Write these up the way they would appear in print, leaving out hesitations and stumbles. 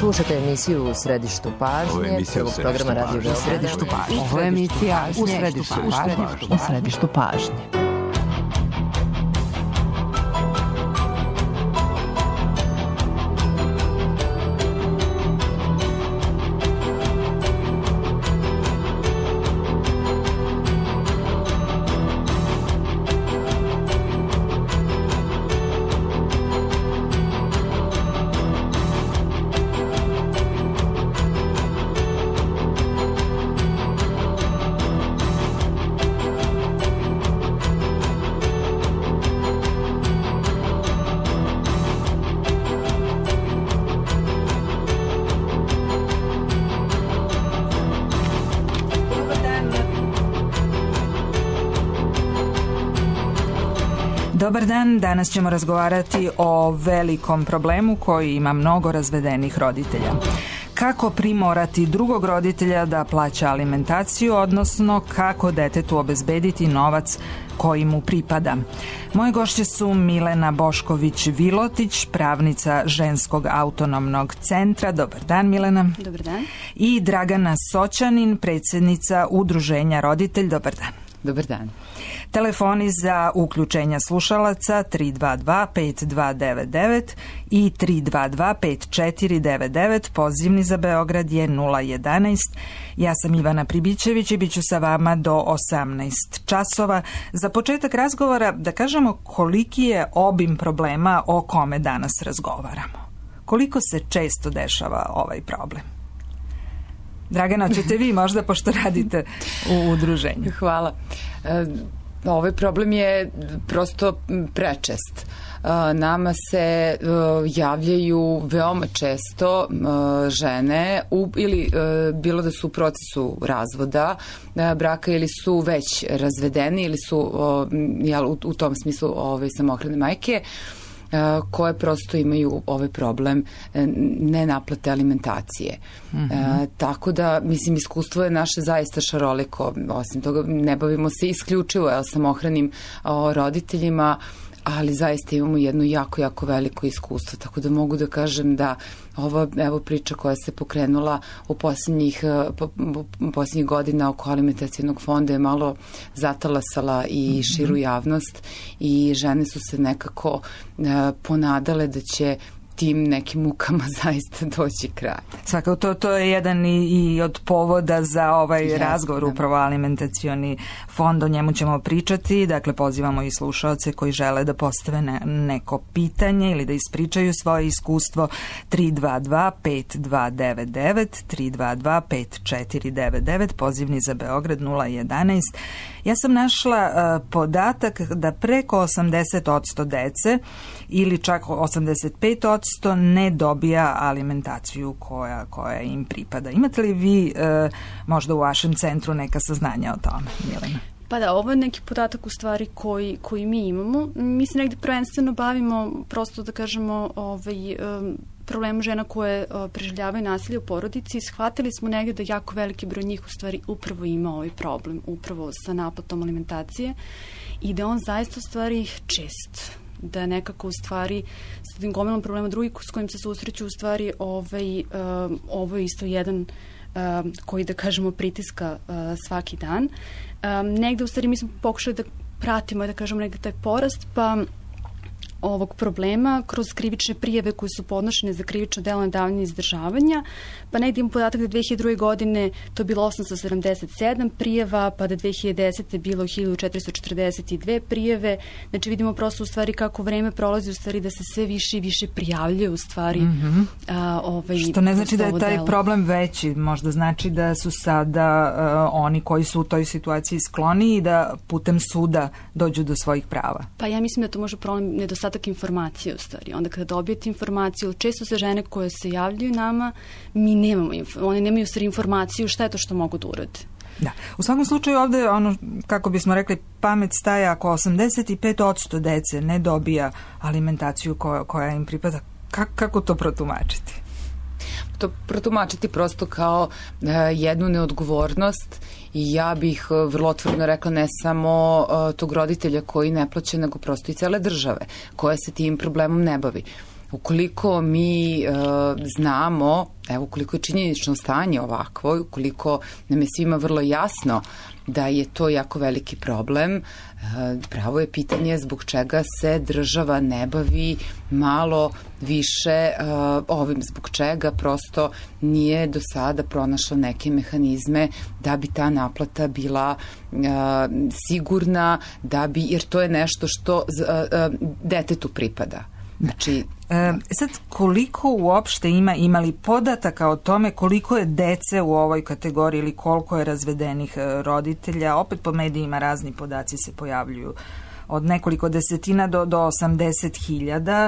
Slušate emisiju U središtu pažnje, prvog programa Radio Beograd. U središtu pažnje. Ovo je emisija U središtu pažnje. Dobar dan, danas ćemo razgovarati o velikom problemu koji ima mnogo razvedenih roditelja. Kako primorati drugog roditelja da plaća alimentaciju, odnosno kako detetu obezbediti novac koji mu pripada. Moje gošće su Milena Bošković-Vilotić, pravnica Ženskog autonomnog centra. Dobar dan, Milena. Dobar dan. I Dragana Soćanin, predsjednica Udruženja Roditelj. Dobar dan. Dobar dan. Telefoni za uključenja slušalaca 322-5299 i 322-5499, pozivni za Beograd je 011. Ja sam Ivana Pribićević i bit ću sa vama do 18 časova. Za početak razgovora da kažemo koliki je obim problema o kome danas razgovaramo. Koliko se često dešava ovaj problem? Dragana, ćete vi možda, pošto radite u udruženju. Hvala. Ovaj problem je prosto prečest. Nama se javljaju veoma često žene ili bilo da su u procesu razvoda braka ili su već razvedeni ili su u tom smislu samohrane majke koje prosto imaju ovaj problem nenaplate alimentacije. Tako da, mislim, iskustvo je naše zaista šaroliko. Osim toga, ne bavimo se isključivo samohranim roditeljima, ali zaista imamo jedno jako, jako veliko iskustvo. Tako da mogu da kažem da ova priča koja se pokrenula u posljednjih godina oko alimentacijnog fonda je malo zatalasala i širu javnost i žene su se nekako ponadale da će tim nekim mukama zaista doći kraj. Svakako, to je jedan i od povoda za ovaj razgovor, upravo alimentacioni fond, o njemu ćemo pričati, dakle pozivamo i slušaoce koji žele da postave neko pitanje ili da ispričaju svoje iskustvo 322-5299, 322-5499, pozivni za Beograd 011. Ja sam našla podatak da preko 80% dece ili čak 85% ne dobija alimentaciju koja im pripada. Imate li vi možda u vašem centru neka saznanja o tome, Milena? Pa da, ovo je neki podatak u stvari koji mi imamo. Mi se negdje prvenstveno bavimo, prosto da kažemo, problemu žena koje preživljavaju nasilje u porodici. Shvatili smo negdje da jako veliki broj njih u stvari upravo ima ovaj problem, upravo sa naplatom alimentacije i da on zaista u stvari čest. Da nekako u stvari sa tim gomilom problema drugih s kojim se susreću u stvari ovo je isto jedan koji da kažemo pritiska svaki dan. Negde u stvari mi smo pokušali da pratimo da kažemo negde taj porast ovog problema kroz krivične prijave koje su podnošene za krivično delo nedavanja izdržavanja, pa negdje imamo podatak da 2002. godine to je bilo 877 prijava, pa da 2010. bilo 1442 prijave. Znači vidimo prosto u stvari kako vreme prolazi u stvari da se sve više i više prijavljaju u stvari. Što ne znači da je taj problem veći, možda znači da su sada oni koji su u toj situaciji skloni i da putem suda dođu do svojih prava. Pa ja mislim da to može problem nedostatak informacije u stvari. Onda kada dobijete informaciju, često se žene koje se javljaju nama, mi nemamo, one nemaju u stvari informaciju šta je to što mogu da urade. Da. U svakom slučaju ovde, kako bismo rekli, pamet staje ako 85% dece ne dobija alimentaciju koja im pripada. Kako to protumačiti? To protumačiti prosto kao jednu neodgovornost i ja bih vrlo otvoreno rekla ne samo tog roditelja koji ne plaća, nego prosto i cele države koja se tim problemom ne bavi. ukoliko mi znamo, evo ukoliko je činjenično stanje ovakvo, ukoliko nam je svima vrlo jasno da je to jako veliki problem, pravo je pitanje zbog čega se država ne bavi malo više ovim, zbog čega prosto nije do sada pronašla neke mehanizme da bi ta naplata bila sigurna, jer to je nešto što detetu pripada. Znači, sad, koliko uopšte imali podataka o tome koliko je dece u ovoj kategoriji ili koliko je razvedenih roditelja? Opet po medijima razni podaci se pojavljuju od nekoliko desetina do 80.000.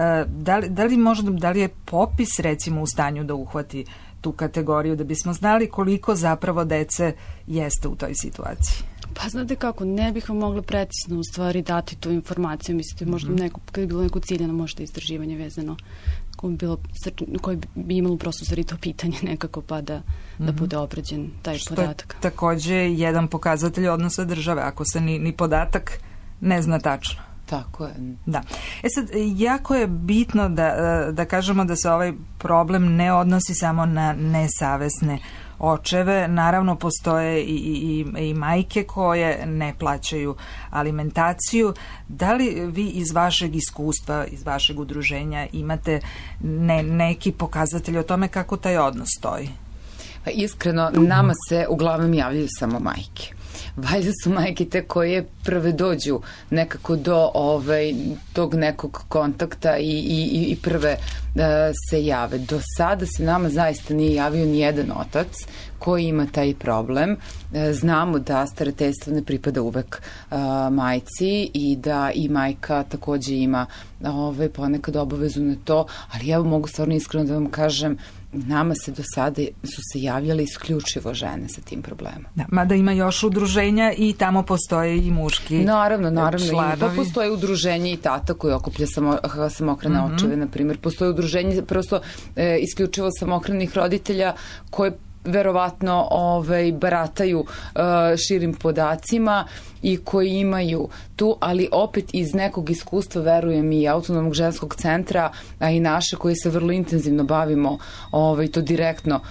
Da li je popis recimo u stanju da uhvati tu kategoriju da bismo znali koliko zapravo dece jeste u toj situaciji? Pa znate kako, ne bih vam mogla precizno u stvari dati tu informaciju. Mislite, možda kada je bilo neko ciljeno možda istraživanje vezano koje bi imalo prosto stvari to pitanje nekako pa da bude obrađen taj podatak. Što je takođe jedan pokazatelj odnosa države, ako se ni podatak ne zna tačno. Tako je. Da. Sad, jako je bitno da kažemo da se ovaj problem ne odnosi samo na nesavesne očeve. Naravno, postoje i majke koje ne plaćaju alimentaciju. Da li vi iz vašeg iskustva, iz vašeg udruženja imate neki pokazatelj o tome kako taj odnos stoji? Pa iskreno, nama se uglavnom javljaju samo majke. Valjda su majke te koje prve dođu nekako do tog nekog kontakta i prve se jave. Do sada se nama zaista nije javio ni jedan otac koji ima taj problem. Znamo da starateljstvo ne pripada uvek majci i da i majka takođe ima ponekad obavezu na to, ali ja mogu stvarno iskreno da vam kažem, nama se do sada su se javljale isključivo žene sa tim problemom. Da, mada ima još udruženja i tamo postoje i muški naravno. članovi. Pa postoje udruženje i tata koji okuplja samohrane očeve, na primjer. Postoje udruženje prosto isključivo samohranih roditelja koje verovatno barataju širim podacima i koji imaju tu, ali opet iz nekog iskustva, verujem, i Autonomnog ženskog centra, a i naše koje se vrlo intenzivno bavimo to direktno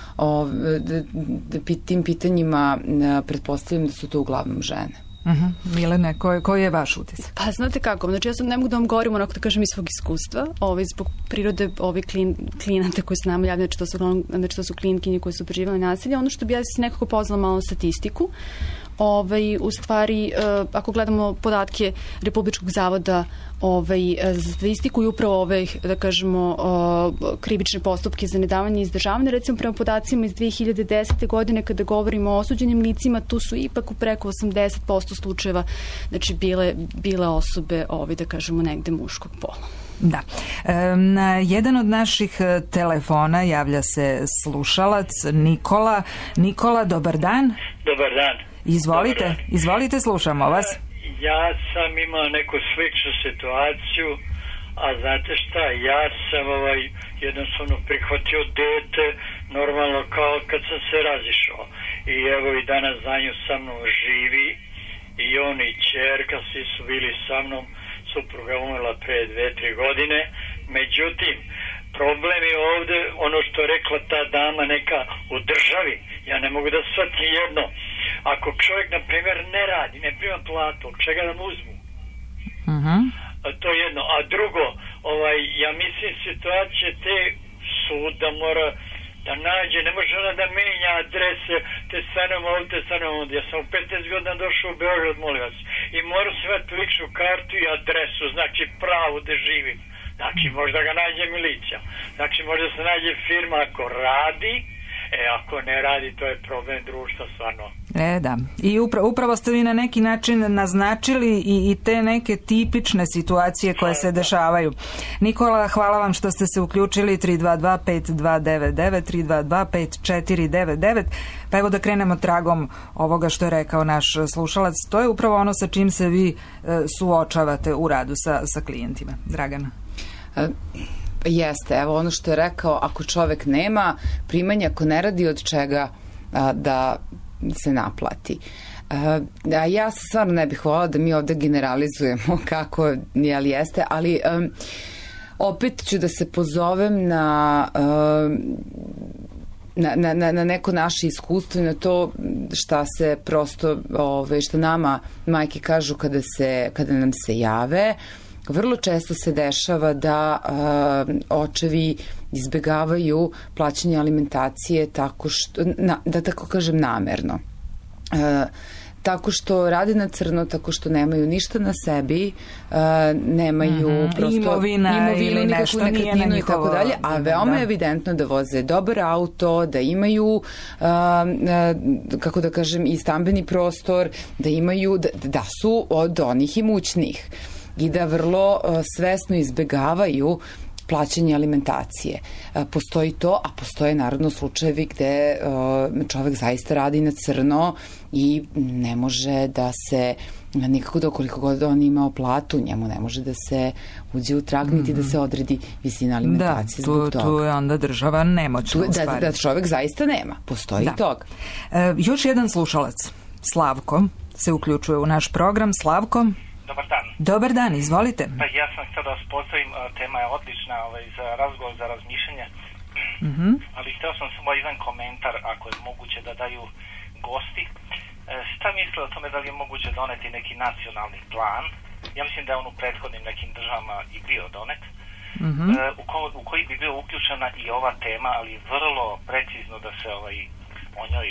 tim pitanjima, pretpostavljam da su to uglavnom žene. Milene, koji je vaš utisak? Pa znate kako, znači ja sad ne mogu da vam govorim onako da kažem iz svog iskustva, zbog prirode klijenata koji se nama javljaju, znači to su klijentkinje koje su preživjeli nasilje. Ono što bi ja se nekako pozvala malo na statistiku, u stvari, ako gledamo podatke Republičkog zavoda za statistiku i upravo da kažemo, krivične postupke za nedavanje izdržavanja, recimo prema podacima iz 2010. godine, kada govorimo o osuđenim licima, tu su ipak u preko 80% slučajeva, znači bile osobe, da kažemo, negde muškog pola. Da. Na jedan od naših telefona javlja se slušalac Nikola. Nikola, dobar dan. Dobar dan. Izvolite, slušamo vas. Ja sam imao neku sličnu situaciju, a znate šta, ja sam jednostavno prihvatio dete normalno kao kad sam se razišao. I evo i danas za nju sa mnom živi i on i ćerka, svi su bili sa mnom, supruga umrla pre 2-3 godine. Međutim, problem je ovde ono što je rekla ta dama neka u državi. Ja ne mogu da shvatim jedno. Ako čovjek, na primjer, ne radi, ne prima platu, od čega da mu uzmu? To je jedno. A drugo, ja mislim situacije te sud da mora da nađe, ne može ona da menja adrese, te stanom ovdje, te stanom ovdje. Ja sam u 15 godina došao u Beograd, molim vas. I moram se imati ličnu kartu i adresu, znači pravu da živim. Znači, možda ga nađe milicija. Znači, možda se nađe firma ako radi, ako ne radi, to je problem društva stvarno. Da. I upravo ste vi na neki način naznačili i te neke tipične situacije koje se dešavaju. Nikola, hvala vam što ste se uključili 322-5299, 322-5499. Pa evo da krenemo tragom ovoga što je rekao naš slušalac. To je upravo ono sa čim se vi suočavate u radu sa klijentima. Dragana. Jeste, evo ono što je rekao, ako čovek nema primanja, ako ne radi, od čega da se naplati. A ja stvarno ne bih volila da mi ovde generalizujemo kako jeste, ali Opet ću da se pozovem na neko naše iskustvo i na to šta se prosto, šta nama majke kažu kada nam se jave. Vrlo često se dešava da očevi izbegavaju plaćanje alimentacije tako što, da tako kažem, namerno. Tako što rade na crno, tako što nemaju ništa na sebi, nemaju prosto imovinu ili nešto nije na njihovo, i tako dalje, a veoma je evidentno da voze dobar auto, da imaju, kako da kažem, i stambeni prostor, da imaju, da su od onih imućnih i da vrlo svesno izbegavaju plaćanje alimentacije. Postoji to, a postoje naravno slučajevi gde čovek zaista radi na crno i ne može da se nikako da koliko god on imao platu, njemu ne može da se uđe u trag niti da se odredi visina alimentacije zbog toga. Tu je onda država nemoćna u stvari. Da čovek zaista nema. Postoji i toga. Još jedan slušalac, Slavko, se uključuje u naš program. Slavko? Dobar dan. Dobar dan, izvolite. Pa ja sam htio da vas postavim, tema je odlična za razgovor, za razmišljanje, ali htio sam samo jedan komentar, ako je moguće da daju gosti. Šta misle o tome da li je moguće doneti neki nacionalni plan? Ja mislim da je on u prethodnim nekim državama i bio donet, u koji bi bio uključena i ova tema, ali vrlo precizno da se o njoj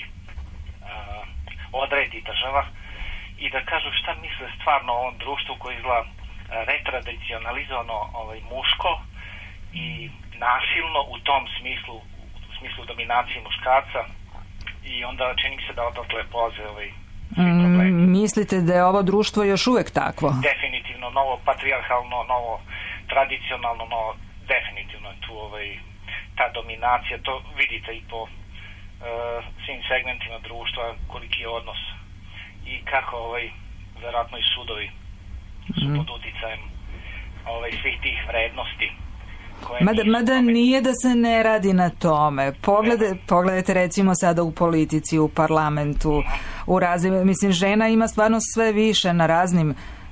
odredi država i da kažu šta misle stvarno o ovom društvu koji izgleda retradicionalizovano muško i nasilno u tom smislu, u smislu dominacije muškarca, i onda čini mi se da odatle polaze svi problemi. Mislite da je ovo društvo još uvek takvo? Definitivno, novo patrijarhalno, novo tradicionalno, novo, definitivno je tu ta dominacija, to vidite i po svim segmentima društva, koliki je odnos i kako verovatno i sudovi su pod uticajem svih tih vrednosti. Mada nije da se ne radi na tome. Pogledajte recimo sada u politici, u parlamentu, u raznim, mislim, žena ima stvarno sve više na raznim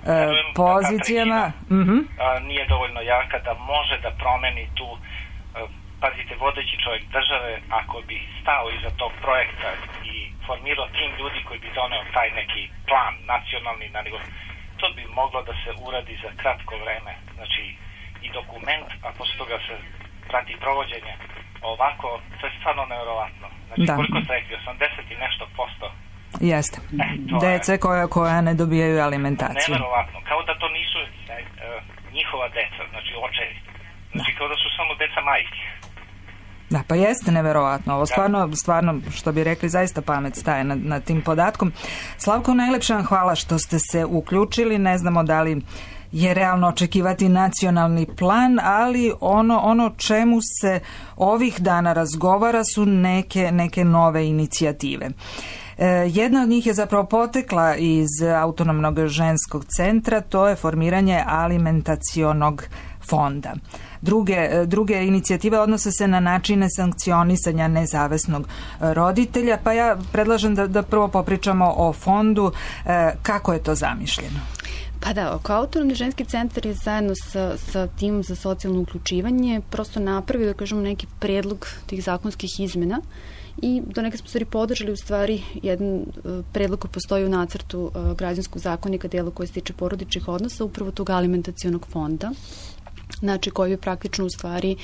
pozicijama. Nije dovoljno jaka da može da promeni tu, pazite, vodeći čovjek države, ako bi stao iza tog projekta i formirao tim ljudi koji bi doneo taj neki plan nacionalni, to bi moglo da se uradi za kratko vreme. Znači, i dokument, a posle toga se prati provođenje ovako, to je stvarno nevjerovatno. Znači, koliko ste rekli, 80 i nešto %. Jeste. Dece koja ne dobijaju alimentaciju. Nevjerovatno. Kao da to nisu njihova deca, znači očevi. Znači, kao da su samo deca majke. Da, pa jeste neverovatno. Ovo stvarno, što bi rekli, zaista pamet staje nad tim podatkom. Slavko, najlepša vam hvala što ste se uključili. Ne znamo da li je realno očekivati nacionalni plan, ali ono čemu se ovih dana razgovara su neke nove inicijative. Jedna od njih je zapravo potekla iz Autonomnog ženskog centra, to je formiranje alimentacionog fonda. Druge inicijative odnose se na načine sankcionisanja nezavesnog roditelja, pa ja predlažem da prvo popričamo o fondu. Kako je to zamišljeno? Pa da, kao Autonomni ženski centar je zajedno sa timom za socijalno uključivanje prosto napravio, da kažemo, neki predlog tih zakonskih izmena i do neke smo stvari podržali u stvari jedan predlog koji postoji u nacrtu građanskog zakonika, dela koje se tiče porodičnih odnosa, upravo tog alimentacionog fonda, znači koji je praktično u stvari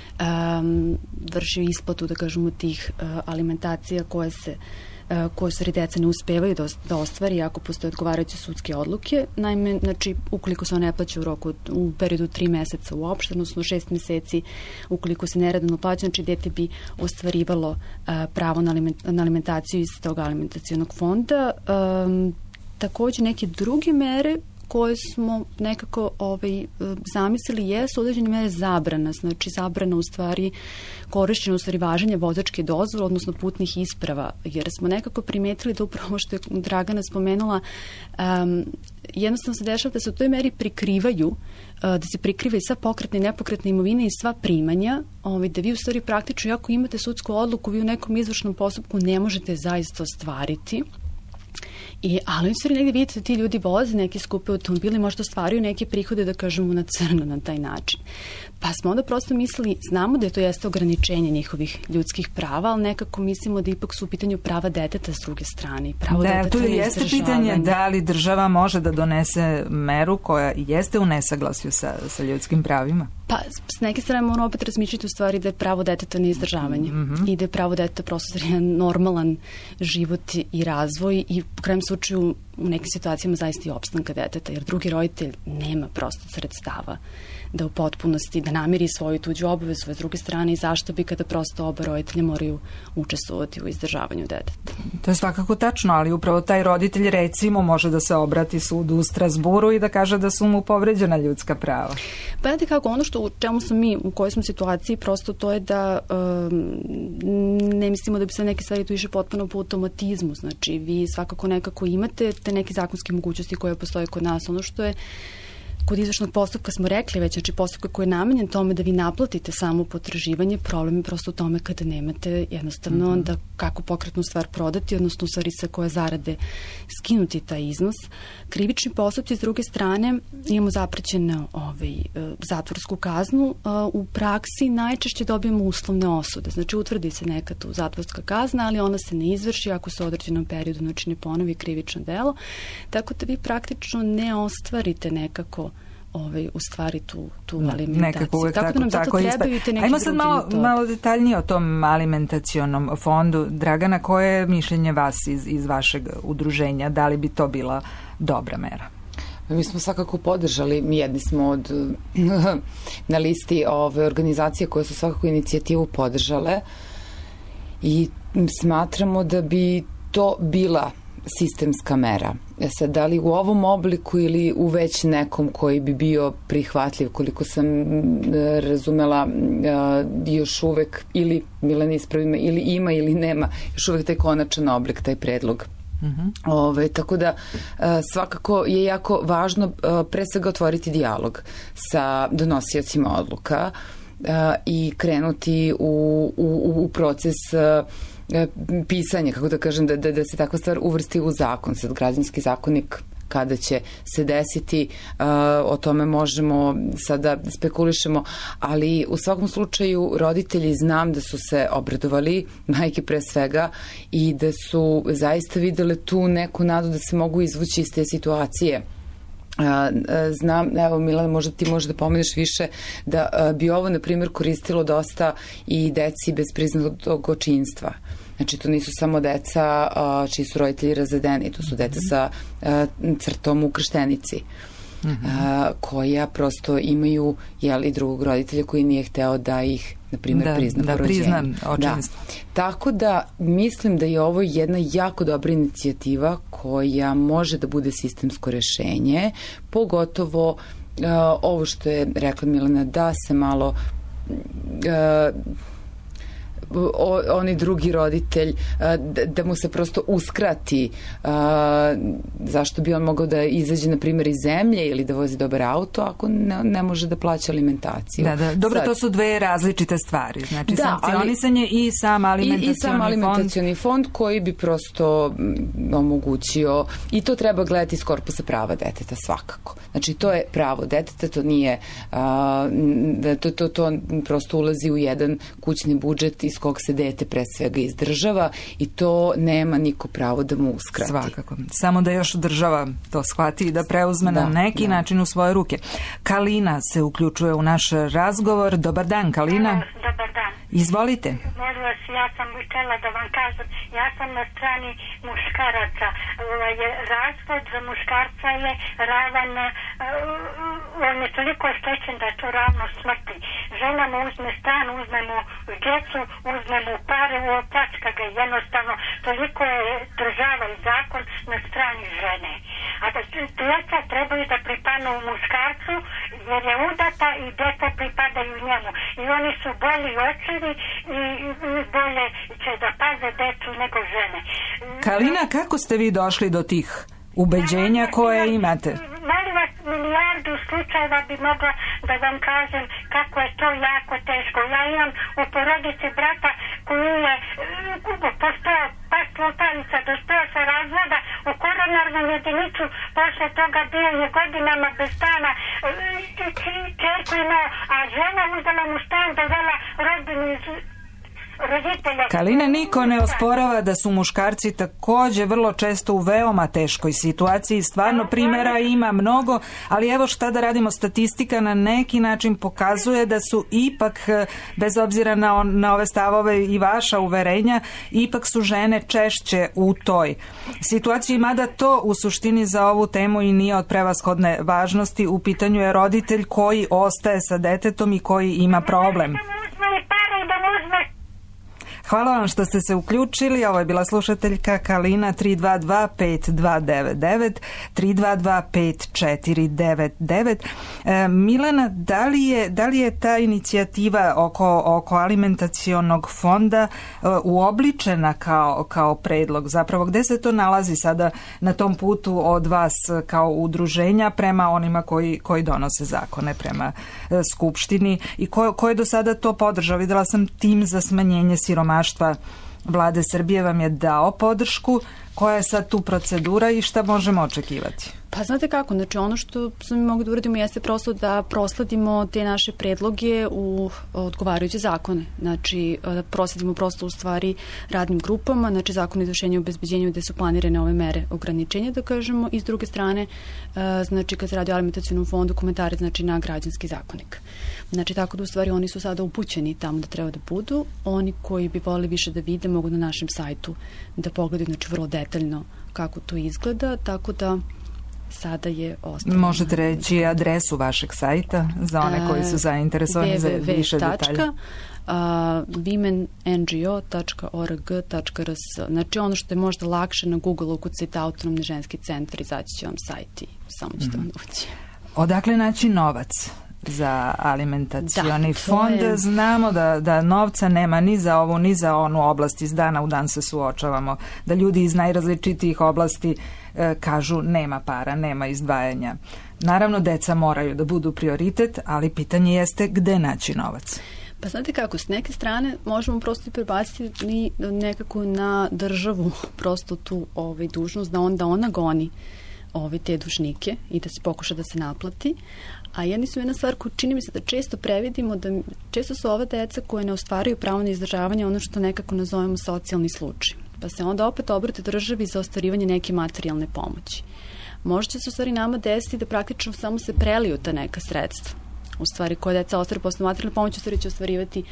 vršio isplatu, da kažemo, tih alimentacija koje stvari deca ne uspevaju da ostvari ako postoje odgovarajuće sudske odluke. Naime, znači, ukoliko se on ne plaća u periodu 3 meseca uopšte, odnosno 6 meseci, ukoliko se neredovno plaća, znači dete bi ostvarivalo pravo na alimentaciju iz tog alimentacionog fonda. Takođe, neke druge mere koje smo nekako zamislili jesu određene mere zabrana, znači zabrana u stvari korišćenja, u stvari važenja vozačke dozvole, odnosno putnih isprava, jer smo nekako primetili da upravo što je Dragana spomenula, jednostavno se dešava da se u toj meri prikrivaju, da se prikriva i sva pokretna i nepokretna imovina i sva primanja, da vi u stvari praktično, ako imate sudsku odluku, vi u nekom izvršnom postupku ne možete zaista ostvariti. Ali u stvari negdje vidite da ti ljudi voze neke skupe automobile, možda ostvaruju neke prihode, da kažemo, na crno na taj način. Pa smo onda prosto mislili, znamo da je to jeste ograničenje njihovih ljudskih prava, ali nekako mislimo da ipak su u pitanju prava deteta s druge strane. Pravo deteta tu jeste pitanje da li država može da donese meru koja jeste u nesaglasju sa ljudskim pravima? Pa, s neke strane moramo opet razmišljati u stvari da je pravo deteta na izdržavanje i da je pravo deteta prosto jedan normalan život i razvoj i u krajem slučaju u nekim situacijama zaista i opstanka deteta, jer drugi roditelj nema prosto sredstava da u potpunosti, da namiri svoju tuđu obavezu, s druge strane i zašto bi kada prosto oba roditelja moraju učestvovati u izdržavanju deteta. To je svakako tačno, ali upravo taj roditelj recimo može da se obrati sudu u Strazburu i da kaže da su mu povređena ljudska prava. Pa znate kako, ono što u čemu smo mi, u kojoj smo situaciji, prosto to je da ne mislimo da bi se neke stvari tu više potpuno po automatizmu, znači vi svakako nekako imate te neke zakonske mogućnosti koje postoje kod nas, ono što je kod izvršnog postupka smo rekli već, znači postupak koji je namenjen tome da vi naplatite samo potraživanje, problem je prosto u tome kada nemate jednostavno da kako pokretnu stvar prodati, odnosno u stvari sa koje zarade skinuti taj iznos. Krivični postupci s druge strane imamo zaprećenu zatvorsku kaznu, u praksi najčešće dobijemo uslovne osude, znači utvrdi se neka tu zatvorska kazna, ali ona se ne izvrši ako se u određenom periodu znači ne ponovi krivično delo, tako da vi praktično ne ostvarite nekako u stvari tu alimentaciju. Tako da nam zato trebaju te neki. Ajmo sad malo detaljnije o tom alimentacionom fondu. Dragana, koje je mišljenje vas iz vašeg udruženja? Da li bi to bila dobra mera? Mi smo svakako podržali, mi jedni smo na listi ove organizacije koje su svakako inicijativu podržale i smatramo da bi to bila sistemska mera. Sad, da li u ovom obliku ili u već nekom koji bi bio prihvatljiv, koliko sam razumela, još uvek, ili Milena ispravi me, ili ima ili nema, još uvek taj konačan oblik, taj predlog. Tako da svakako je jako važno pre svega otvoriti dijalog sa donosiocima odluka i krenuti u proces pisanje, kako da kažem, da se takva stvar uvrsti u zakon. Sad građanski zakonik kada će se desiti, o tome možemo sada spekulišemo, ali u svakom slučaju roditelji znam da su se obradovali, majke pre svega, i da su zaista videle tu neku nadu da se mogu izvući iz te situacije. Znam, evo Milana, možda ti možeš da pomeneš više, da bi ovo na primjer koristilo dosta i deci bez priznatog očinstva. Znači to nisu samo deca čiji su roditelji razvedeni, to su deca sa crtom u krštenici, koja prosto imaju i drugog roditelja koji nije hteo da ih na primjer prizna po rođenju. Da prizna očinstvo. Tako da mislim da je ovo jedna jako dobra inicijativa koja može da bude sistemsko rešenje, pogotovo ovo što je rekla Milena, da se malo oni drugi roditelj, da mu se prosto uskrati zašto bi on mogao da izađe na primjer iz zemlje ili da vozi dobar auto ako ne može da plaća alimentaciju. Dobro, to su dve različite stvari, znači sankcionisanje i sam alimentacioni fond koji bi prosto omogućio, i to treba gledati iz korpusa prava deteta svakako. Znači to je pravo deteta, to nije to prosto ulazi u jedan kućni budžet iz kog se dete pre svega izdržava i to nema niko pravo da mu uskrati. Svakako. Samo da još država to shvati i da preuzme na neki način u svoje ruke. Kalina se uključuje u naš razgovor. Dobar dan, Kalina. Dobar dan. Izvolite. Molim vas, ja sam htjela da vam kažem, ja sam na strani muškaraca. Razvod za muškarca je ravan, on je toliko oštećen da je to ravno smrti. Žena mu uzme stan, uzme mu djecu, uzme mu pare, opljačka ga jednostavno. Toliko je država i zakon na strani žene. A da djeca trebaju da pripadnu muškarcu jer je udata i djeca pripadaju njemu. I oni su bolji očevi i bolje će da paze djecu nego žene. Kalina, kako ste vi došli do tih ubeđenja koje imate? Molim vas, milijardu slučajeva bi mogla da vam kažem kako je to jako teško. Ja imam u porodici brata koji je postao palica, dospeo sa razvoda u koronarnu jedinicu, posle toga bio je godinama bez stana, čerku imao, a žena uzela mu stan, dovela rodbinu iz roditelja. Kalina, niko ne osporava da su muškarci takođe vrlo često u veoma teškoj situaciji. Stvarno primjera ima mnogo, ali evo šta da radimo, statistika na neki način pokazuje da su ipak, bez obzira na ove stavove i vaša uverenja, ipak su žene češće u toj situaciji, mada to u suštini za ovu temu i nije od prevashodne važnosti. U pitanju je roditelj koji ostaje sa detetom i koji ima problem. Hvala vam što ste se uključili. Ovo je bila slušateljka Kalina. 322-5299, 322-5499. Milena, da li je ta inicijativa oko alimentacionog fonda uobličena kao predlog? Zapravo, gde se to nalazi sada na tom putu od vas kao udruženja prema onima koji donose zakone, prema Skupštini, i ko je do sada to podržao? Videla sam tim za smanjenje siromaštva Vlade Srbije vam je dao podršku. Koja je sad tu procedura i šta možemo očekivati? Pa znate kako, znači ono što mi mogu da uradimo jeste prosto da prosledimo te naše predloge u odgovarajuće zakone. Znači prosledimo prosto u stvari radnim grupama, znači zakon o izvršenju i obezbeđenju gde su planirane ove mere ograničenja, da kažemo, i s druge strane, znači kad se radi o alimentacionom fondu, komentare znači na građanski zakonik. Znači tako da u stvari oni su sada upućeni tamo da treba da budu. Oni koji bi volili više da vide mogu na našem sajtu da pogledaju, znači vrlo detaljno kako to izgleda, tako da sada je ostalo. Možete reći adresu vašeg sajta za one koji su zainteresovani za više detalja? www.womenngo.org.rs. Znači ono što je možda lakše na Google ukucajte Autonomni ženski centar, izaći će vam sajt i samo ćete vam ući. Odakle naći novac za alimentacioni fond? Znamo da novca nema ni za ovu ni za onu oblast. Iz dana u dan se suočavamo da ljudi iz najrazličitijih oblasti kažu nema para, nema izdvajanja. Naravno, deca moraju da budu prioritet, ali pitanje jeste gde naći novac. Pa znate kako, s neke strane možemo prosto prebaciti nekako na državu prosto tu dužnost da onda ona goni te dužnike i da se pokuša da se naplati. A jedna stvar koju čini mi se da često previdimo, da često su ova deca koje ne ostvaruju pravo na izdržavanje ono što nekako nazovemo socijalni slučaj. Pa se onda opet obrate državi za ostvarivanje neke materijalne pomoći. Možda će se u stvari nama desiti da praktično samo se preliju ta neka sredstva. U stvari koje deca ostvari posle materijalne pomoći, u stvari će ostvarivati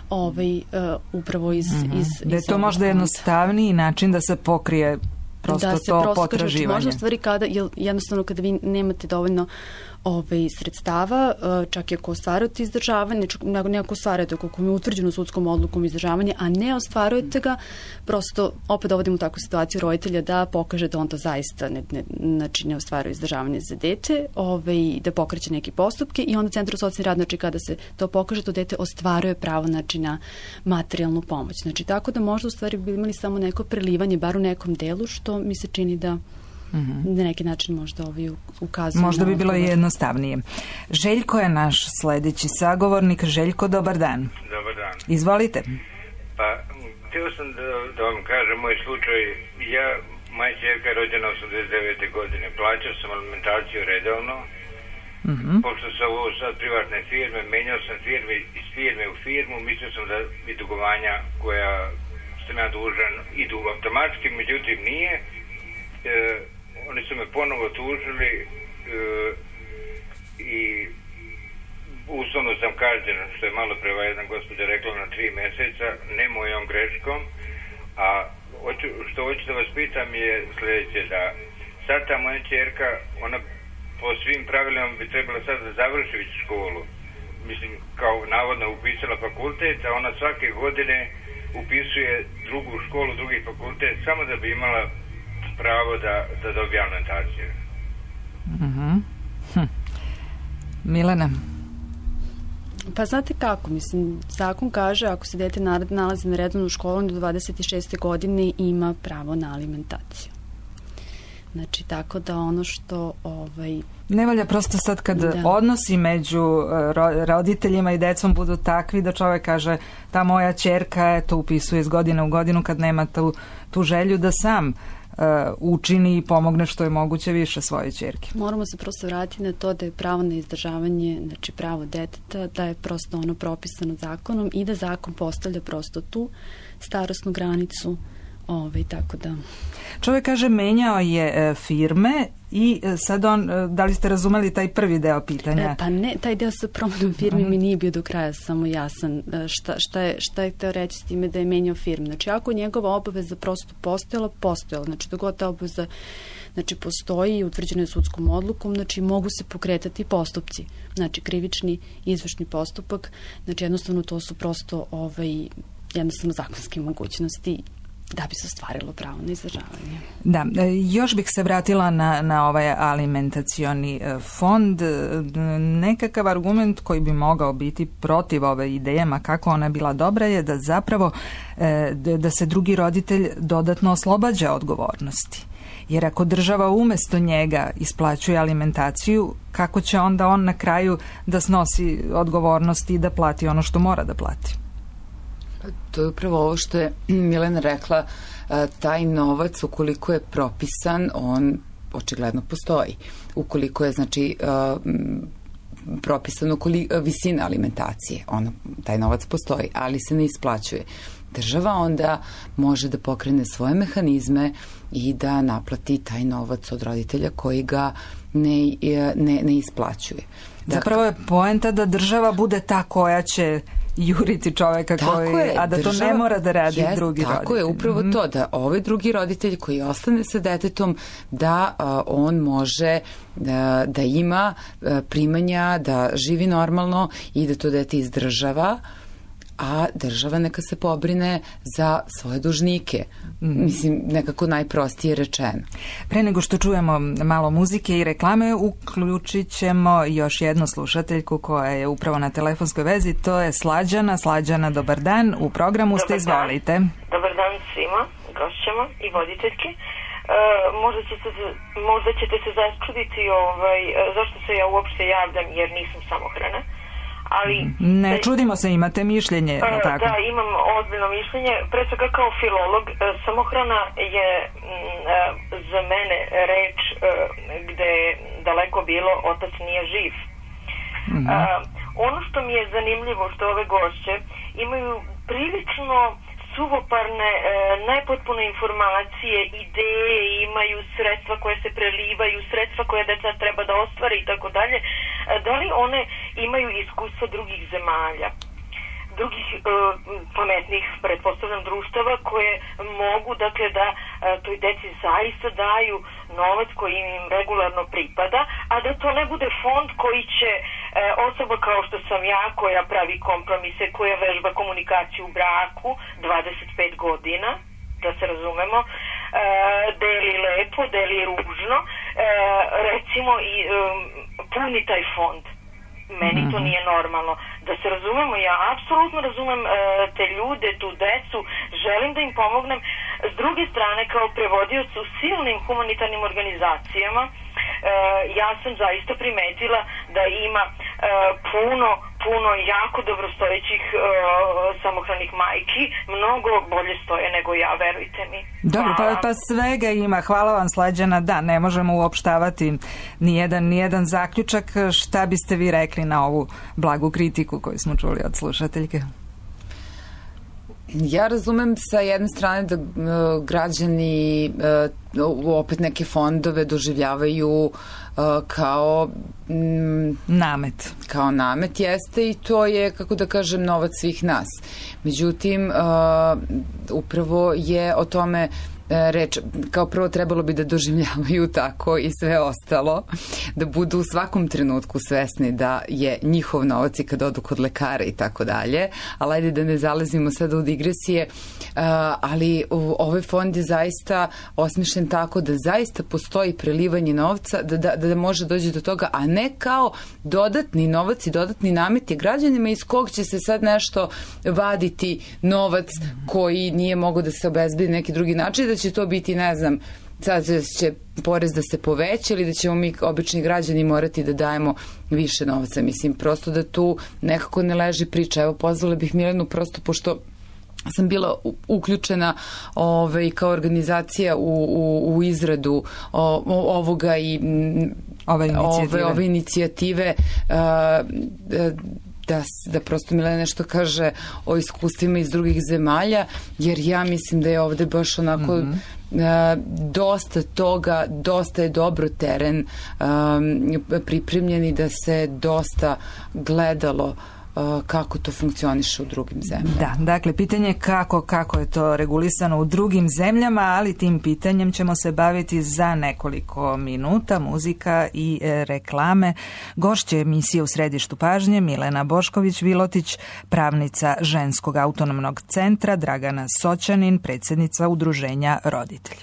upravo iz da je to možda jednostavniji način da se pokrije prosto to potraživanje. Možda u stvari jednostavno kada vi nemate dovoljno sredstava, čak i ako ostvarujete izdržavanje, ne ako ostvarujete, ako je utvrđeno sudskom odlukom izdržavanje, a ne ostvarujete ga, prosto opet dovodimo u takvu situaciju roditelja da pokaže da on to zaista ne ostvaruje izdržavanje za dete, da pokreće neke postupke i onda Centar za socijalni rad, znači kada se to pokaže, to dete ostvaruje pravo na materijalnu pomoć. Znači tako da možda u stvari bi imali samo neko prelivanje, bar u nekom delu, što mi se čini da na neki način možda ukazuju. Možda bi bilo jednostavnije. Željko je naš sledeći sagovornik. Željko, dobar dan. Dobar dan. Izvolite. Pa, htio sam da vam kažem moj slučaj. Moja ćerka je rođena 89. godine. Plaćao sam alimentaciju redovno. Pošto sam ovo sad privatne firme, menjao sam firme iz firme u firmu. Mislio sam da i dugovanja koja sam ja dužan idu automatski, međutim nije. Oni su me ponovo tužili i uslovno sam kažnjen, što je malo pre jedna gospođa rekla, na 3 meseca, ne mojom greškom. A što hoću da vas pitam je sljedeće, da sad ta moja ćerka, ona po svim pravilima bi trebala sad da završi školu. Mislim, kao navodno upisala fakultet, a ona svake godine upisuje drugu školu, drugi fakultet, samo da bi imala pravo da dobije alimentaciju. Milena? Pa znate kako, mislim, zakon kaže ako se dete nalazi na redovnu školu do 26. godine ima pravo na alimentaciju. Znači, tako da ono što... Ne valja prosto sad kad odnosi među roditeljima i decom budu takvi da čovjek kaže ta moja ćerka to upisuje iz godine u godinu kad nema tu želju da sam učini i pomogne što je moguće više svoje ćerke. Moramo se prosto vratiti na to da je pravo na izdržavanje, znači pravo deteta, da je prosto ono propisano zakonom i da zakon postavlja prosto tu starosnu granicu. Tako da. Čovjek kaže menjao je firme i sad da li ste razumeli taj prvi deo pitanja? Pa ne, taj deo sa promenom firmi mi nije bio do kraja samo jasan. Šta je hteo reći s time da je menjao firmu? Znači, ako njegova obaveza prosto postojala, znači dok god ta obaveza postoji i utvrđena je sudskom odlukom, znači mogu se pokretati postupci. Znači, krivični, izvršni postupak, znači jednostavno to su prosto jednostavno zakonske mogućnosti da bi se ostvarilo pravo na izdržavanje. Da, još bih se vratila na ovaj alimentacioni fond. Nekakav argument koji bi mogao biti protiv ove ideje, ma kako ona bila dobra, je da zapravo da se drugi roditelj dodatno oslobađa odgovornosti. Jer ako država umjesto njega isplaćuje alimentaciju, kako će onda on na kraju da snosi odgovornost i da plati ono što mora da plati? To je upravo ovo što je Milena rekla, taj novac ukoliko je propisan, on očigledno postoji. Ukoliko je znači propisano visina alimentacije, taj novac postoji, ali se ne isplaćuje. Država onda može da pokrene svoje mehanizme i da naplati taj novac od roditelja koji ga ne isplaćuje. Zapravo je poenta da država bude ta koja će juriti čoveka a da to ne mora da radi drugi roditelj. Tako je, upravo to, da ovaj drugi roditelj koji ostane sa detetom, da on može da ima primanja, da živi normalno i da to dete izdržava, a država neka se pobrine za svoje dužnike. Mislim, nekako najprostije rečeno. Pre nego što čujemo malo muzike i reklame, uključit ćemo još jednu slušateljku koja je upravo na telefonskoj vezi. To je Slađana. Slađana, dobar dan. U programu ste, izvolite. Dobar dan svima, gošćama i voditeljki. Možda ćete se začuditi zašto se ja uopšte javljam, jer nisam samohrana. Ne čudimo se, imate mišljenje. Tako? Da, imam ozbiljno mišljenje. Pre svega kao filolog, samohrana je za mene reč gde je daleko bilo otac nije živ. Ono što mi je zanimljivo, što ove gošće imaju prilično suvoparne, nepotpune informacije, ideje, imaju sredstva koje se prelivaju, sredstva koje deca treba da ostvare i tako dalje. Da li one imaju iskustva drugih zemalja, drugih pametnih, pretpostavljam, društava koje mogu, dakle, da toj deci zaista daju novac koji im regularno pripada, a da to ne bude fond koji će osoba kao što sam ja, koja pravi kompromise, koja vežba komunikaciju u braku 25 godina, da se razumemo, deli lepo, deli ružno, recimo i puni taj fond. Meni to nije normalno. Da se razumemo, ja apsolutno razumem te ljude, tu decu, želim da im pomognem. S druge strane, kao prevodioc u silnim humanitarnim organizacijama, ja sam zaista primetila da ima puno jako dobrostojećih samohranih majki, mnogo bolje stoje nego ja, verujte mi. Dobro, pa svega ima. Hvala vam, Slađana. Da, ne možemo uopštavati nijedan zaključak. Šta biste vi rekli na ovu blagu kritiku koju smo čuli od slušateljke? Ja razumem sa jedne strane da građani opet neke fondove doživljavaju kao namet. Kao namet jeste i to je, kako da kažem, novac svih nas. Međutim, upravo je o tome reč, kao prvo trebalo bi da doživljavaju tako i sve ostalo, da budu u svakom trenutku svesni da je njihov novac i kad odu kod lekara i tako dalje, ali ajde da ne zalazimo sada u digresije, ali ovaj fond je zaista osmišljen tako da zaista postoji prelivanje novca, da može doći do toga, a ne kao dodatni novac i dodatni nameti građanima iz kog će se sad nešto vaditi novac koji nije mogao da se obezbedi neki drugi način, da će to biti, ne znam, sad će porez da se poveća ili da ćemo mi obični građani morati da dajemo više novca. Mislim, prosto da tu nekako ne leži priča. Evo, pozvala bih Milenu prosto pošto sam bila uključena kao organizacija u izradu ovoga i ove inicijative da prosto Milena nešto kaže o iskustvima iz drugih zemalja, jer ja mislim da je ovde baš onako dosta toga, dosta je dobro teren pripremljen i da se dosta gledalo kako to funkcioniše u drugim zemljama. Da, dakle, pitanje je kako je to regulisano u drugim zemljama, ali tim pitanjem ćemo se baviti za nekoliko minuta, muzika i reklame. Gošće emisije U središtu pažnje Milena Bošković-Vilotić, pravnica Ženskog autonomnog centra, Dragana Soćanin, predsjednica Udruženja Roditelji.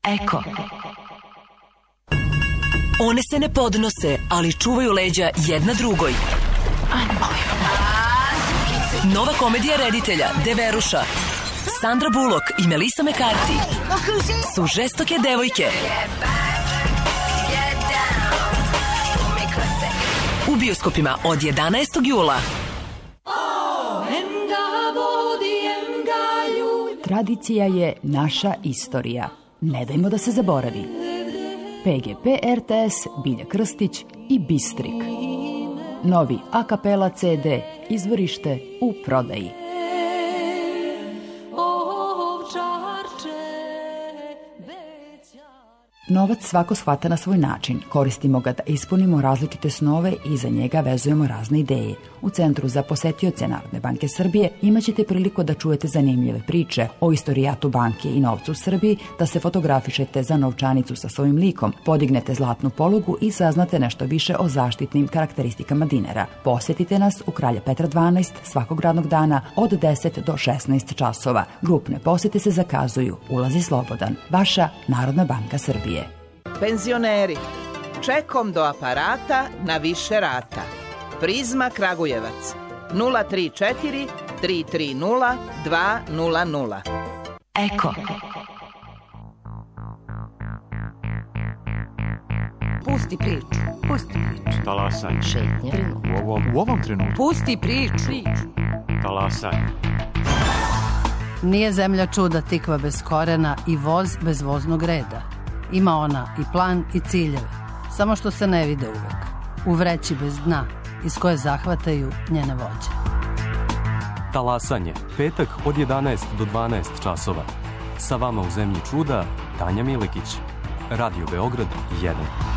Eko. One se ne podnose, ali čuvaju leđa jedna drugoj. Nova komedija reditelja Deveruša. Sandra Bullock i Melissa McCarthy su žestoke devojke. U bioskopima od 11. jula. Tradicija je naša istorija. Ne dajmo da se zaboravi. PGP RTS, Bilja Krstić i Bistrik. Novi a cappella CD, izvorište u prodaji. Novac svako shvata na svoj način. Koristimo ga da ispunimo različite snove i za njega vezujemo razne ideje. U Centru za posetioce Narodne banke Srbije imaćete priliku da čujete zanimljive priče o istorijatu banke i novcu u Srbiji, da se fotografišete za novčanicu sa svojim likom, podignete zlatnu polugu i saznate nešto više o zaštitnim karakteristikama dinara. Posetite nas u Kralja Petra 12 svakog radnog dana od 10 do 16 časova. Grupne posete se zakazuju. Ulaz je slobodan. Vaša Narodna banka Srbije. Penzioneri, čekom do aparata na više rata. Prizma Kragujevac 034 330 200. Eko. Pusti priču. Pusti priču. Talasanje. Šetnje. U ovom trenutku. Pusti priču. Talasanje. Nije zemlja čuda, tikva bez korena i voz bez voznog reda. Ima ona i plan i ciljeve, samo što se ne vide uvek. U vreći bez dna, iz koje zahvataju njene vođe. Talasanje, petak od 11 do 12 časova. Sa vama u zemlji čuda, Tanja Milekić. Radio Beograd 1.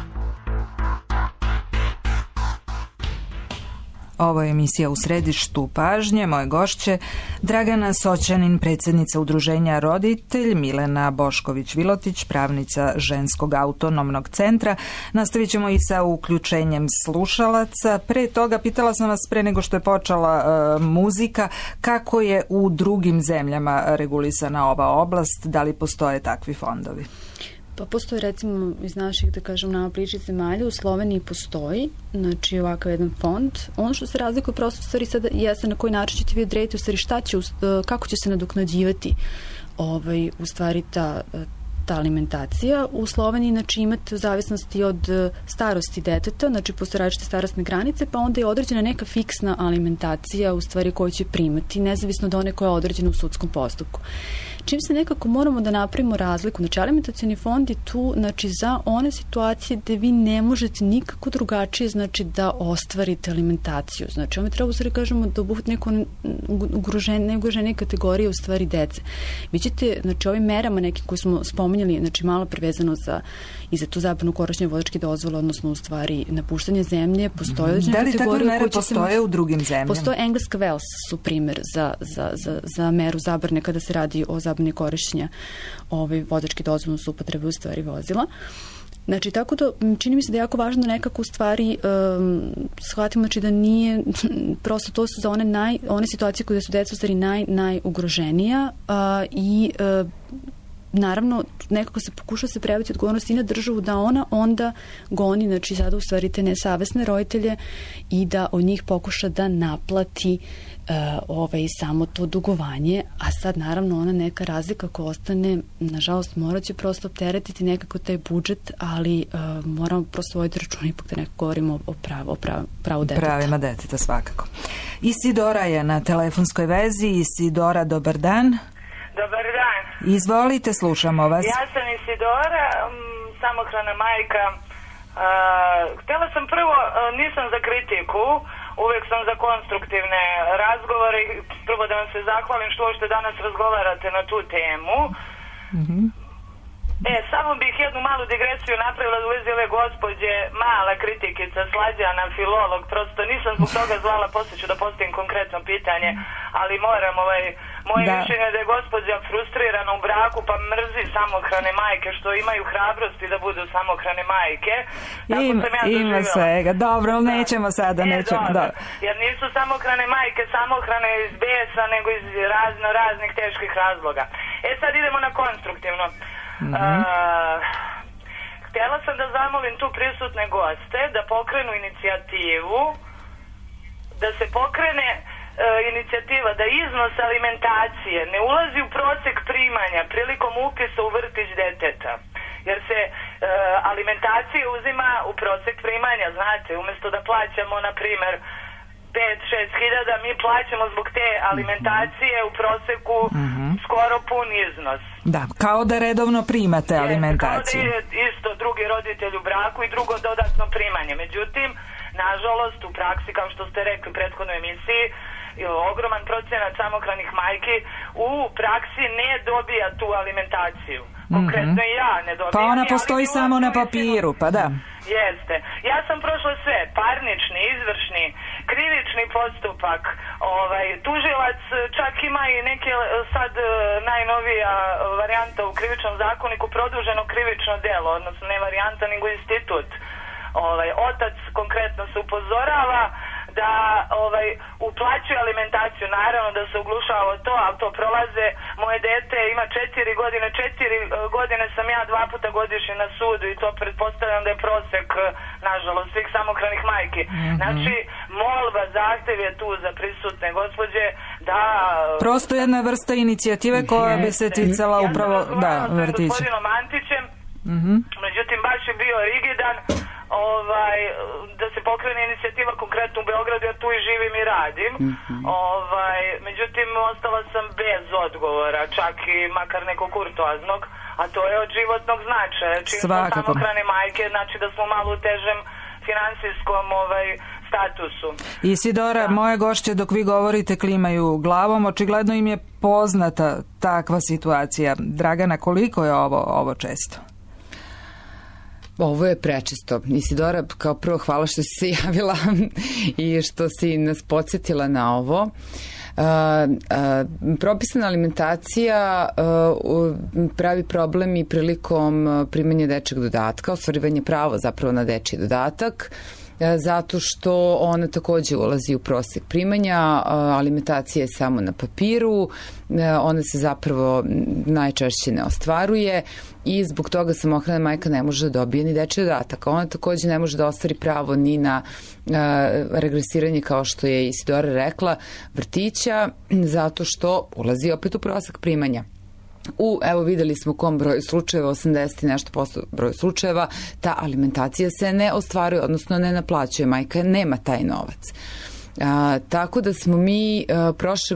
Ovo je emisija U središtu pažnje. Moje gošće Dragana Soćanin, predsjednica Udruženja Roditelj, Milena Bošković-Vilotić, pravnica Ženskog autonomnog centra. Nastavit ćemo i sa uključenjem slušalaca. Pre toga pitala sam vas, pre nego što je počela muzika, kako je u drugim zemljama regulisana ova oblast, da li postoje takvi fondovi? Pa postoji recimo iz naših, da kažem, nama bližih zemalja, u Sloveniji postoji, znači ovakav jedan fond. Ono što se razlikuje prosto u stvari sada jeste na koji način ćete vi odrediti u stvari šta će, kako će se nadoknađivati u stvari ta alimentacija. U Sloveniji, znači, imate u zavisnosti od starosti deteta, znači postoje različite starostne granice, pa onda je određena neka fiksna alimentacija u stvari koju će primati, nezavisno od one koja je određena u sudskom postupku. Čim se nekako moramo da napravimo razliku, znači alimentacioni fond je tu, znači, za one situacije gde vi ne možete nikako drugačije, znači, da ostvarite alimentaciju. Znači, ovo treba u stvari kažemo da obuhvati neko ugroženije kategorije u stvari dece. Vi ćete, znači, ovim merama nekim koje smo spominjali, znači malo prevezano i za tu zabranu korišćenja vozačke dozvole, odnosno u stvari napuštanje zemlje, postoje određene kategorije. Da li takve mere postoje u drugim zemljama? Postoje engleska Wales su primjer za meru zabrane kada se radi o zabrani korišćenja vozačke dozvole za upotrebe u stvari vozila. Znači, tako da čini mi se da je jako važno da nekako u stvari shvatimo, znači, da nije, prosto to su za one situacije koje su deca u stvari najugroženija i naravno, nekako se pokuša se prebaciti odgovornost i na državu da ona onda goni, znači sada u stvari te nesavesne roditelje i da od njih pokuša da naplati samo to dugovanje, a sad naravno ona neka razlika koja ostane, nažalost morat će prosto opteretiti nekako taj budžet, ali moramo prosto voditi račun ipak da nekako govorimo o pravu deteta. Pravima deteta, svakako. Isidora je na telefonskoj vezi. Isidora, dobar dan. Dobar dan. Izvolite, slušamo vas. Ja sam Isidora, samohrana majka. Htjela sam prvo, nisam za kritiku, uvijek sam za konstruktivne razgovore. Prvo da vam se zahvalim što uopšte danas razgovarate na tu temu. Samo bih jednu malu digresiju napravila u vezi ove gospođe, mala kritikica, Slađana, filolog, prosto nisam zbog toga zvala, poslije ću da postavim konkretno pitanje, ali moram, moje mišljenje da je gospođa frustrirana u braku pa mrzi samohrane majke što imaju hrabrosti da budu samohrane majke. Ima svega, dobro, nećemo sada, jer nisu samohrane majke samohrane iz besa, nego iz raznih teških razloga. Sad idemo na konstruktivno. Htjela sam da zamolim tu prisutne goste da pokrenu inicijativu, da se pokrene inicijativa da iznos alimentacije ne ulazi u prosek primanja prilikom upisa u vrtić deteta. Jer se alimentacija uzima u prosek primanja, znate, umjesto da plaćamo, na primjer, 5-6 hiljada, mi plaćamo zbog te alimentacije u proseku skoro pun iznos. Da, kao da redovno primate alimentaciju. Kao da je isto drugi roditelj u braku i drugo dodatno primanje. Međutim, nažalost, u praksi, kao što ste rekli u prethodnoj emisiji, ogroman procenat samohranih majki u praksi ne dobija tu alimentaciju. Konkretno i ja ne dobijam. Pa ona postoji samo na papiru, pa da. Jeste. Ja sam prošla sve, parnični, izvršni, krivični postupak, tužilac čak ima i neke sad najnovija varijanta u krivičnom zakoniku, produženo krivično delo, odnosno ne varijanta, nego institut. Otac konkretno se upozorava da uplaćuje alimentaciju, naravno da se oglušava to, ali to prolaze, moje dete ima 4 godine, 4 godine sam ja 2 puta godišnje na sudu i to pretpostavljam da je prosek, nažalost, svih samohranih majki. Znači, molba, zahtev je tu za prisutne gospođe da... Prosto jedna vrsta inicijative koja bi se ticala upravo, da, vrtića. Ja sam gospodinom Antićem, međutim, baš je bio rigidan, da se pokrene inicijativa konkretno u Beogradu, ja tu i živim i radim. Međutim, ostala sam bez odgovora, čak i makar nekog kurtoaznog, a to je od životnog značaja. Čim smo samohrane majke, znači da smo malo u težem finansijskom statusu. Isidora, moje gošće dok vi govorite klimaju glavom, očigledno im je poznata takva situacija. Dragana, koliko je ovo često? Ovo je prečesto. Isidora, kao prvo hvala što si se javila i što si nas podsjetila na ovo. Propisana alimentacija pravi problem i prilikom primanja dečjeg dodatka, ostvarivanje prava zapravo na dečji dodatak, zato što ona takođe ulazi u prosek primanja, alimentacija je samo na papiru, ona se zapravo najčešće ne ostvaruje i zbog toga samohrana majka ne može da dobije ni dečji dodatak. Ona takođe ne može da ostvari pravo ni na regresiranje, kao što je Isidora rekla, vrtića, zato što ulazi opet u prosek primanja. Evo videli smo u kom broju slučajeva, 80 i nešto posto broju slučajeva, ta alimentacija se ne ostvaruje, odnosno ne naplaćuje, majka nema taj novac. Tako da smo mi prošle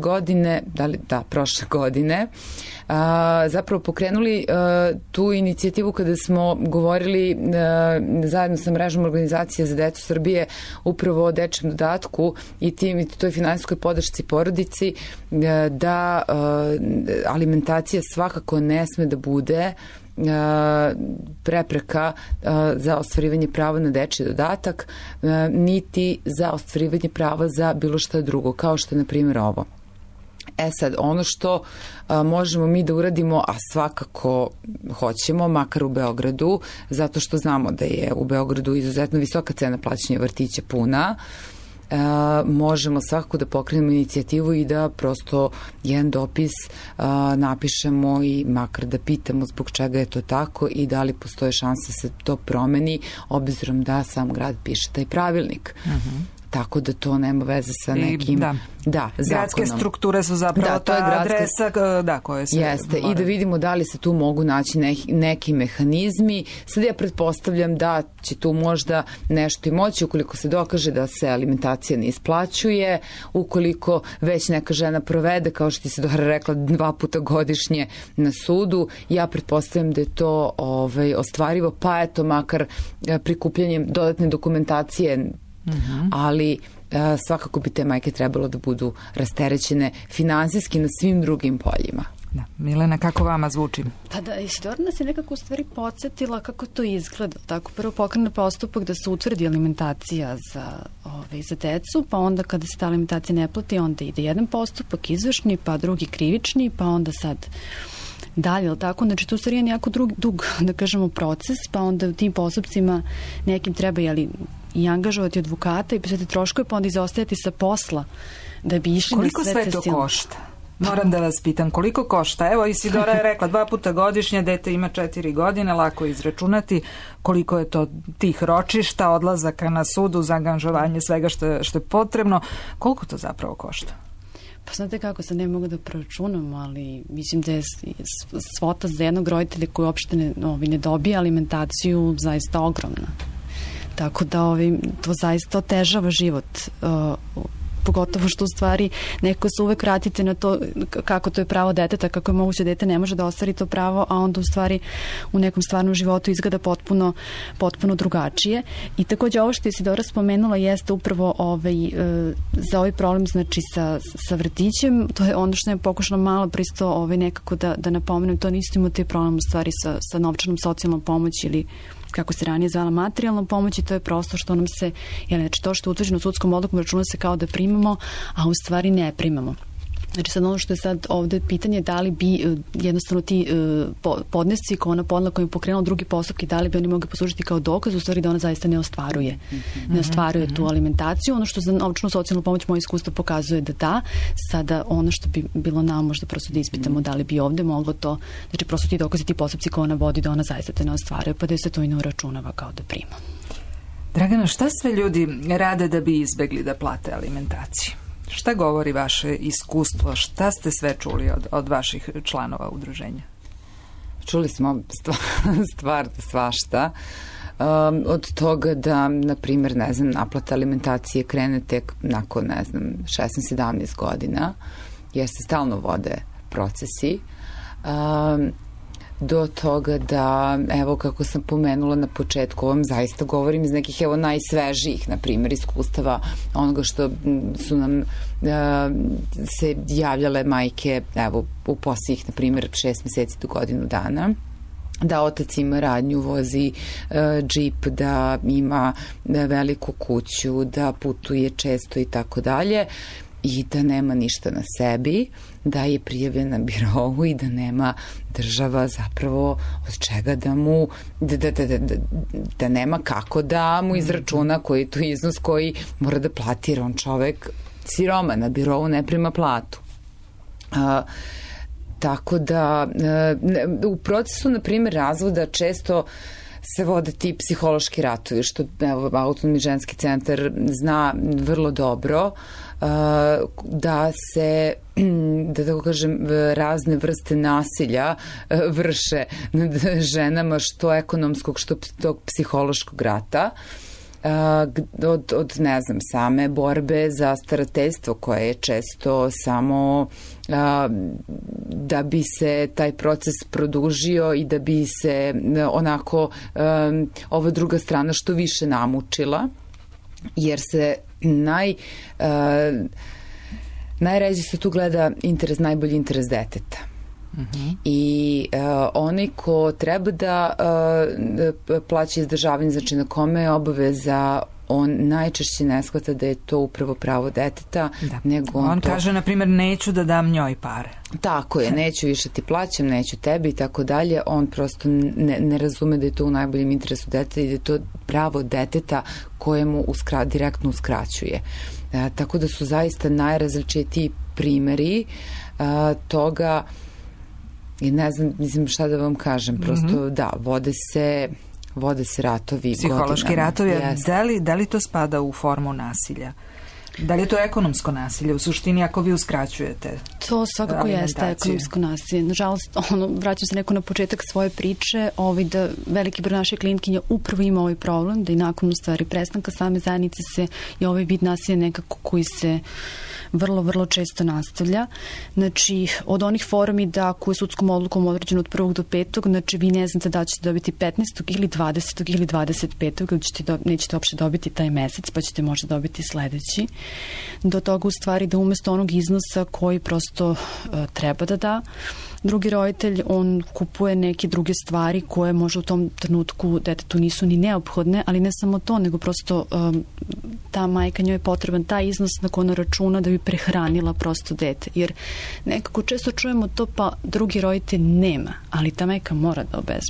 godine zapravo pokrenuli tu inicijativu kada smo govorili zajedno sa mrežom organizacija za decu Srbije upravo o dečjem dodatku i toj finansijskoj podršci porodici, da alimentacija svakako ne sme da bude prepreka za ostvarivanje prava na dečji dodatak, niti za ostvarivanje prava za bilo šta drugo, kao što je na primjer ovo. Sad, ono što možemo mi da uradimo, a svakako hoćemo, makar u Beogradu, zato što znamo da je u Beogradu izuzetno visoka cena plaćanja vrtića puna, možemo svakako da pokrenemo inicijativu i da prosto jedan dopis napišemo i makar da pitamo zbog čega je to tako i da li postoje šansa da se to promeni, obzirom da sam grad piše taj pravilnik. Tako da to nema veze sa nekim zakonom. Gradske strukture su zapravo ta adresa koje se... Jeste, i da vidimo da li se tu mogu naći neki mehanizmi. Sad ja pretpostavljam da će tu možda nešto i moći ukoliko se dokaže da se alimentacija ne isplaćuje, ukoliko već neka žena provede, kao što ti se Dora rekla, 2 puta godišnje na sudu. Ja pretpostavljam da je to ostvarivo, pa eto makar prikupljanjem dodatne dokumentacije, ali svakako bi te majke trebalo da budu rasterećene finansijski na svim drugim poljima. Milena, kako vama zvuči? Pa da, Isidora nas je nekako u stvari podsjetila kako to izgleda. Tako, prvo pokrene postupak da se utvrdi alimentacija za decu, pa onda kada se ta alimentacija ne plati, onda ide jedan postupak izvršni, pa drugi krivični, pa onda sad dalje, ali tako? Znači, tu stvari je jako dug, da kažemo, proces, pa onda u tim postupcima nekim treba, i angažovati advokata i pisati troškove, pa onda izaostajati sa posla da bi išli na sve te silne. Koliko sve to košta? Moram da vas pitam, koliko košta? Evo, Isidora je rekla 2 puta godišnje, dete ima 4 godine, lako izračunati koliko je to tih ročišta, odlazaka na sudu, za angažovanje svega što je potrebno. Koliko to zapravo košta? Pa znate kako, sad ne mogu da proračunam, ali mislim da je svota za jednog roditelja koji uopšte ne dobije alimentaciju zaista ogromna. Tako da to zaista otežava život, pogotovo što u stvari neko se uvek vratite na to kako to je pravo deteta, kako je moguće dete ne može da ostvari to pravo, a onda u stvari u nekom stvarnom životu izgleda potpuno drugačije. I takođe ovo što je Isidora spomenula jeste upravo za ovaj problem, znači sa vrtićem, to je ono što je pokušala malo pristo nekako da napomenem, to nisu imao te problem u stvari sa novčanom socijalnom pomoći ili kako se ranije zvala materijalna pomoć, i to je prosto što nam se, znači to što je utvrđeno sudskom odlukom računa se kao da primamo, a u stvari ne primamo. Znači sad ono što je sad ovde pitanje, da li bi jednostavno ti podnesci ko ona podnela kojim je pokrenula drugi postupki, da li bi oni mogli poslužiti kao dokaz, u stvari da ona zaista ne ostvaruje tu alimentaciju. Ono što za novčanu socijalnu pomoć moje iskustvo pokazuje da. Sada ono što bi bilo nam možda prosto da ispitamo da li bi ovde moglo to, znači prosto ti dokazi, ti postupci koje ona vodi da ona zaista te ne ostvaruje, pa da se to i ne uračunava kao da prima. Dragana, šta sve ljudi rade da bi izbegli da plate alimentaciju? Šta govori vaše iskustvo? Šta ste sve čuli od vaših članova udruženja? Čuli smo stvar svašta. Od toga da, na primjer, naplata alimentacije krene tek nakon, 16-17 godina, jer se stalno vode procesi. Do toga da, evo kako sam pomenula na početku, ovom zaista govorim iz nekih najsvežijih, na primjer, iskustava onoga što su nam se javljale majke, evo, u posljednjih, na primjer, 6 meseci do godinu dana, da otac ima radnju, vozi džip, da ima veliku kuću, da putuje često i tako dalje, i da nema ništa na sebi, da je prijavljen na birou i da nema država zapravo od čega da mu, da nema kako da mu izračuna koji to iznos koji mora da plati, jer on čovek siroma, na birou ne prima platu. Tako da u procesu, na primjer, razvoda često se vode ti psihološki ratovi, što Autonomni ženski centar zna vrlo dobro, da se, da tako kažem, razne vrste nasilja vrše nad ženama, što ekonomskog, što tog psihološkog rata, od same borbe za starateljstvo, koje je često samo da bi se taj proces produžio i da bi se onako ova druga strana što više namučila, jer se najređe se tu gleda najbolji interes deteta. I onaj ko treba da plaća izdržavanje, znači na kome je obaveza, on najčešće ne shvata da je to upravo pravo deteta, nego on kaže, na primjer, neću da dam njoj pare. Tako je, neću više ti plaćam, neću tebi i tako dalje. On prosto ne razume da je to u najboljem interesu deteta i da je to pravo deteta kojemu direktno uskraćuje. Tako da su zaista najrazličitiji primeri toga. I ne znam, mislim šta da vam kažem, prosto vode se ratovi. Psihološki ratovi, da li to spada u formu nasilja? Da li je to ekonomsko nasilje u suštini ako vi uskraćujete? To svakako jeste ekonomsko nasilje. Nažalost, vraćam se neko na početak svoje priče, da veliki broj naših klijentkinja upravo ima ovaj problem, da i nakon u stvari prestanka same zajednice se i ovaj vid nasilja nekako koji se vrlo, vrlo često nastavlja. Znači, od onih formi da koje sudskom odlukom određeno od 1. do 5. znači vi ne znate da ćete dobiti 15. ili 20. ili 25. ili nećete uopšte dobiti taj mesec, pa ćete možda dobiti sledeći. Do toga u stvari da umesto onog iznosa koji prosto treba da drugi roditelj, on kupuje neke druge stvari koje možda u tom trenutku detetu nisu ni neophodne, ali ne samo to, nego prosto ta majka, njoj je potreban taj iznos na koji ona računa da bi prehranila prosto dete. Jer nekako često čujemo to, pa drugi roditelj nema, ali ta majka mora da obezbedi.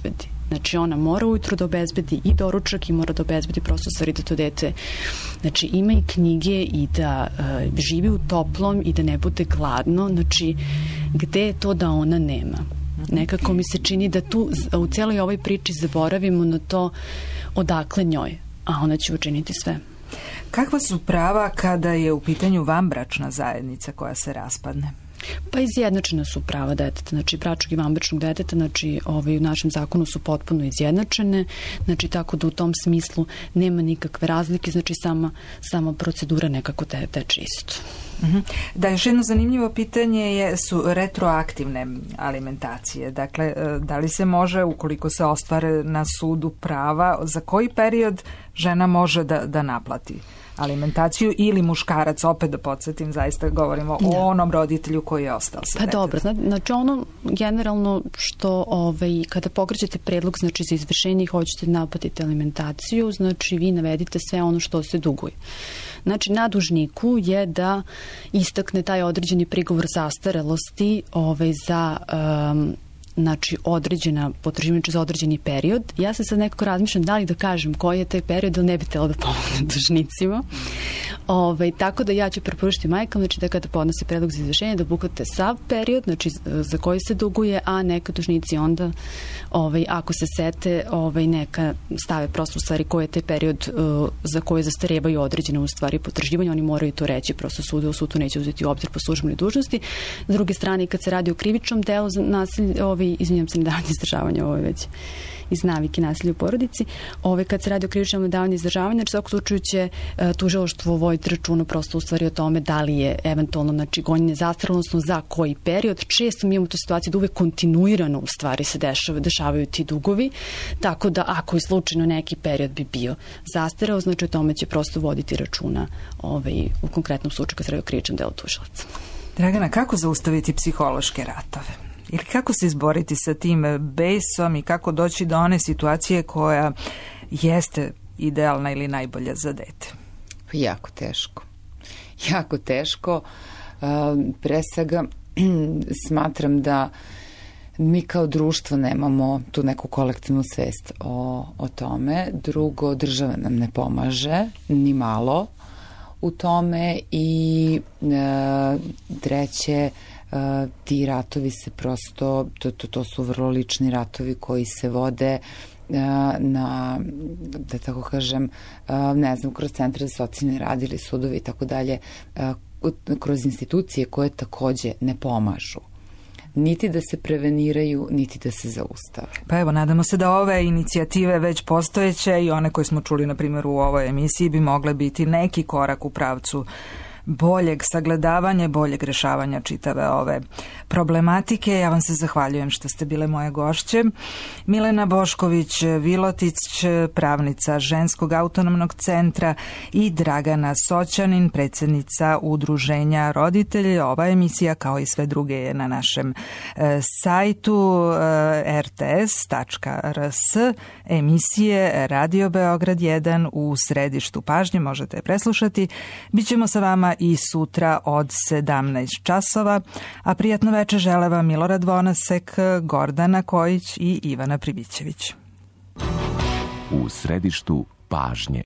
Znači ona mora ujutru da obezbedi i doručak i mora da obezbedi prosto stvari da to dete znači ima i knjige i da živi u toplom i da ne bude gladno. Znači gde je to da ona nema? Nekako mi se čini da tu u celoj ovoj priči zaboravimo na to odakle njoj, a ona će učiniti sve. Kakva su prava kada je u pitanju vanbračna zajednica koja se raspadne? Pa izjednačena su prava deteta, znači bračnog i vanbračnog deteta, znači u našem zakonu su potpuno izjednačene, znači tako da u tom smislu nema nikakve razlike, znači sama procedura nekako teče isto. Da, još jedno zanimljivo pitanje su retroaktivne alimentacije. Dakle, da li se može, ukoliko se ostvare na sudu prava, za koji period žena može da naplati alimentaciju ili muškarac, opet da podsjetim, zaista govorimo o onom roditelju koji je ostao sa detetom. Pa dobro, znači ono generalno što kada pokrećete predlog znači za izvršenje i hoćete naplatiti alimentaciju, znači vi navedite sve ono što se duguje. Znači na dužniku je da istakne taj određeni prigovor zastarelosti za znači određena potraživanja za određeni period. Ja se sad nekako razmišljam da li da kažem koji je taj period, ali ne bi htjela da pomogne dužnicima. Tako da ja ću preporučiti majkama, znači da kada podnose predlog za izvršenje da obuhvate sav period, znači za koji se duguje, a neka dužnici onda ako se sete neka stave prosto u stvari koji je taj period za koje zastarevaju određene u stvari potraživanja, oni moraju to reći prosto sudu, sud to neće uzeti u obzir po službenoj dužnosti. S druge strane, kad se radi o krivičnom delu za nasilje, izvinjam se, nedavanje izdržavanja, već iz navike nasilja u porodici. Kad se radi o krivičnom nedavanju izdržavanja, znači svakog slučaju će tužilaštvo voditi računa prosto u stvari o tome da li je eventualno znači gonjenje zastarelo, odnosno za koji period. Često mi imamo tu situaciju da uvek kontinuirano u stvari se dešavaju ti dugovi, tako da ako je slučajno neki period bi bio zastareo, znači o tome će prosto voditi računa u konkretnom slučaju kad se radi o krivičnom delu tužilaca. Dragana, kako zaustaviti psihološke ratove? Ili kako se izboriti sa tim besom i kako doći do one situacije koja jeste idealna ili najbolja za dete? Jako teško. Jako teško. Pre svega smatram da mi kao društvo nemamo tu neku kolektivnu svest o tome. Drugo, država nam ne pomaže ni malo u tome i treće, ti ratovi se prosto, to su vrlo lični ratovi koji se vode na, da tako kažem, ne znam, kroz centre za socijalni rad ili sudovi i tako dalje, kroz institucije koje takođe ne pomažu. Niti da se preveniraju, niti da se zaustave. Pa evo, nadamo se da ove inicijative već postojeće i one koje smo čuli, na primjer, u ovoj emisiji bi mogle biti neki korak u pravcu boljeg sagledavanja, boljeg rešavanja čitave ove problematike. Ja vam se zahvaljujem što ste bile moje gošće. Milena Bošković-Vilotic, pravnica Ženskog autonomnog centra, i Dragana Soćanin, predsjednica Udruženja roditelji. Ova emisija, kao i sve druge, je na našem sajtu rts.rs. Emisije Radio Beograd 1 u središtu pažnje. Možete je preslušati. Bićemo sa vama i sutra od 17 časova, a prijatno večer žele vam Milorad Vonasek, Gordana Kojić i Ivana Pribićević. U središtu pažnje.